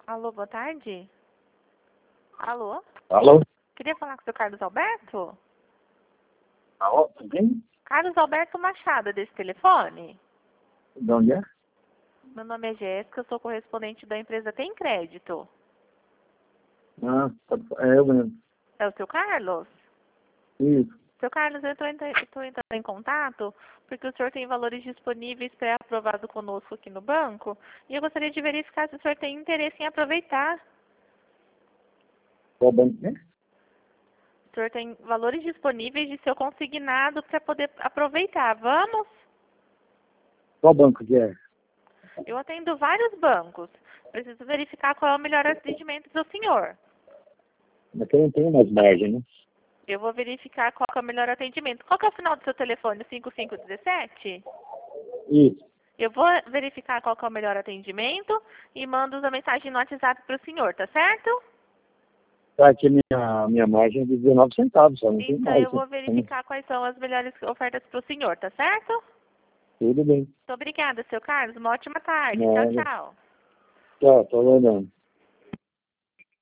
Alô, boa tarde. Alô? Alô? Queria falar com o seu Carlos Alberto? Alô? Quem? Carlos Alberto Machado, desse telefone? De onde é? Meu nome é Jéssica, eu sou correspondente da empresa Tem Crédito. Ah, é eu mesmo. É o seu Carlos? Isso. Seu Carlos, eu estou entrando em contato porque o senhor tem valores disponíveis pré-aprovado conosco aqui no banco e eu gostaria de verificar se o senhor tem interesse em aproveitar. Qual banco é? O senhor tem valores disponíveis de seu consignado para poder aproveitar. Vamos? Qual banco que é? Eu atendo vários bancos. Preciso verificar qual é o melhor atendimento para o senhor. Mas eu não tenho mais margem, né? Eu vou verificar qual que é o melhor atendimento. Qual que é o final do seu telefone? 5517? Isso. Eu vou verificar qual que é o melhor atendimento e mando uma mensagem no WhatsApp para o senhor, tá certo? Tá aqui minha margem é de 19 centavos, só não tem Então mais. eu vou verificar quais são as melhores ofertas para o senhor, tá certo? Tudo bem. Muito obrigada, seu Carlos. Uma ótima tarde. Tchau, Nada. tchau. Tchau, tô aguardando.